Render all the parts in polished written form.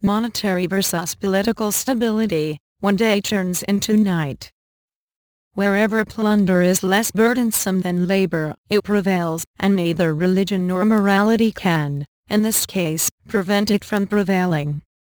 Monetary versus political stability, one day turns into night. Wherever plunder is less burdensome than labor, it prevails, and neither religion nor morality can, in this case, prevent it from prevailing.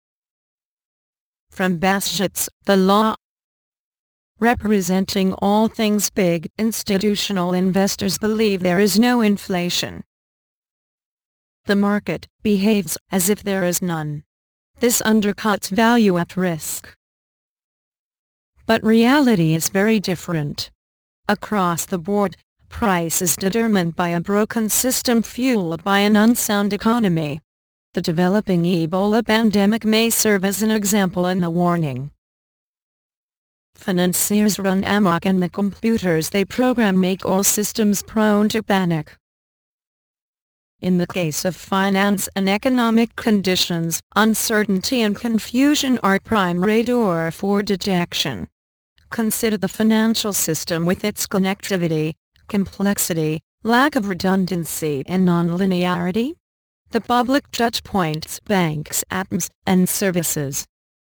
From Baschets, the law. Representing all things big, institutional investors believe there is no inflation. The market behaves as if there is none. This undercuts value at risk. But reality is very different. Across the board, price is determined by a broken system fueled by an unsound economy. The developing Ebola pandemic may serve as an example and a warning. Financiers run amok and the computers they program make all systems prone to panic. In the case of finance and economic conditions, uncertainty and confusion are prime radar for detection. Consider the financial system with its connectivity, complexity, lack of redundancy and non-linearity. The public touchpoints, banks, apps, and services.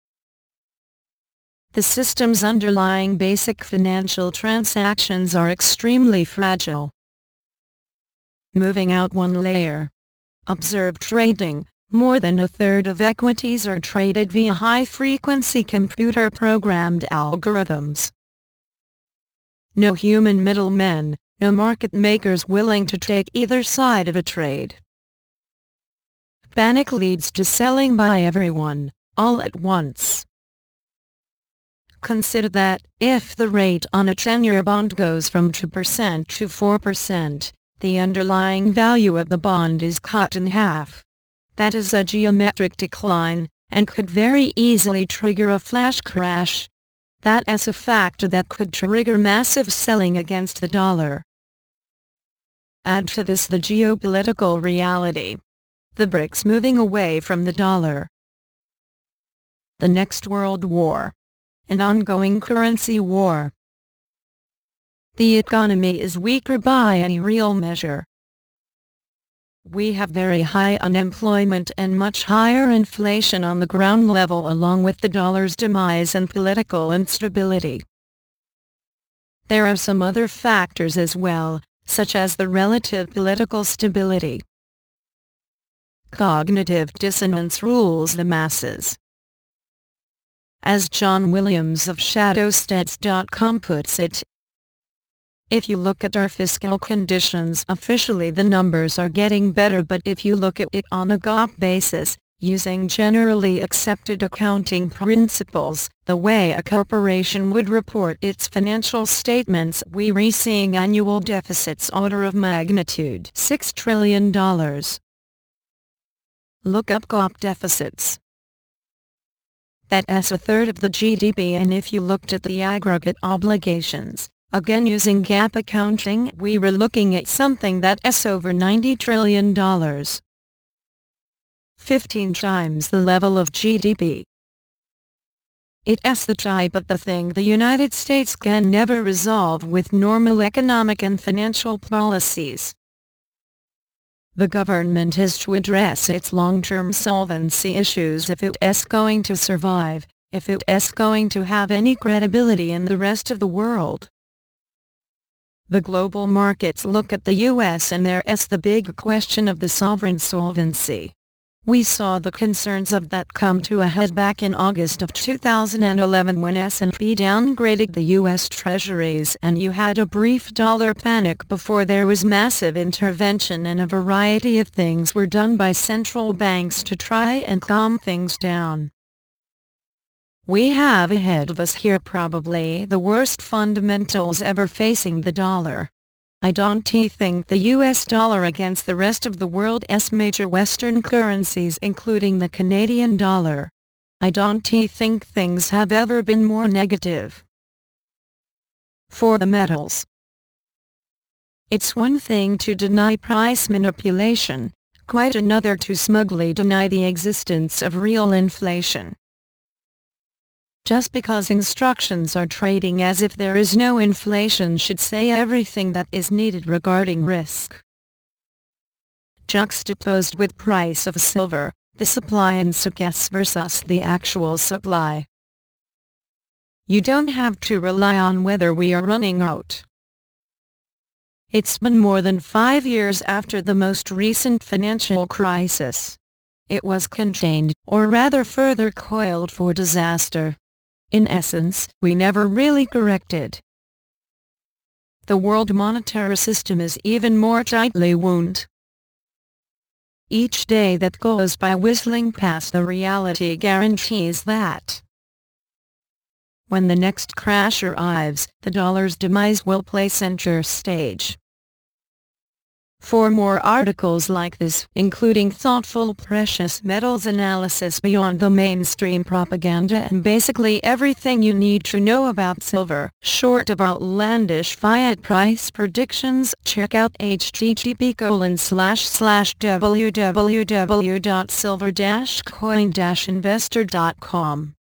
The system's underlying basic financial transactions are extremely fragile. Moving out one layer. Observe trading. More than a third of equities are traded via high-frequency computer-programmed algorithms. No human middlemen, no market makers willing to take either side of a trade. Panic leads to selling by everyone, all at once. Consider that, if the rate on a 10-year bond goes from 2% to 4%, the underlying value of the bond is cut in half. That is a geometric decline, and could very easily trigger a flash crash. That is a factor that could trigger massive selling against the dollar. Add to this the geopolitical reality. The BRICS moving away from the dollar. The next world war. An ongoing currency war. The economy is weaker by any real measure. We have very high unemployment and much higher inflation on the ground level along with the dollar's demise and political instability. There are some other factors as well, such as the relative political stability. Cognitive dissonance rules the masses. As John Williams of Shadowstats.com puts it, if you look at our fiscal conditions, officially the numbers are getting better, but if you look at it on a GAAP basis, using generally accepted accounting principles, the way a corporation would report its financial statements, we're seeing annual deficits order of magnitude $6 trillion. Look up GAAP deficits. That's a third of the GDP, and if you looked at the aggregate obligations, again using GAAP accounting, we were looking at something that's over $90 trillion. 15 times the level of GDP. It's the type of the thing the United States can never resolve with normal economic and financial policies. The government has to address its long-term solvency issues if it's going to survive, if it's going to have any credibility in the rest of the world. The global markets look at the U.S. and there's the big question of the sovereign solvency. We saw the concerns of that come to a head back in August of 2011 when S&P downgraded the U.S. Treasuries and you had a brief dollar panic before there was massive intervention and a variety of things were done by central banks to try and calm things down. We have ahead of us here probably the worst fundamentals ever facing the dollar. I don't think the US dollar against the rest of the world's major Western currencies including the Canadian dollar. I don't think things have ever been more negative. For the metals. It's one thing to deny price manipulation, quite another to smugly deny the existence of real inflation. Just because instructions are trading as if there is no inflation should say everything that is needed regarding risk. Juxtaposed with price of silver, the supply and success versus the actual supply. You don't have to rely on whether we are running out. It's been more than 5 years after the most recent financial crisis. It was contained, or rather further coiled for disaster. In essence, we never really corrected. The world monetary system is even more tightly wound. Each day that goes by whistling past the reality guarantees that when the next crash arrives, the dollar's demise will play center stage. For more articles like this, including thoughtful precious metals analysis beyond the mainstream propaganda and basically everything you need to know about silver, short of outlandish fiat price predictions, check out http://www.silver-coin-investor.com.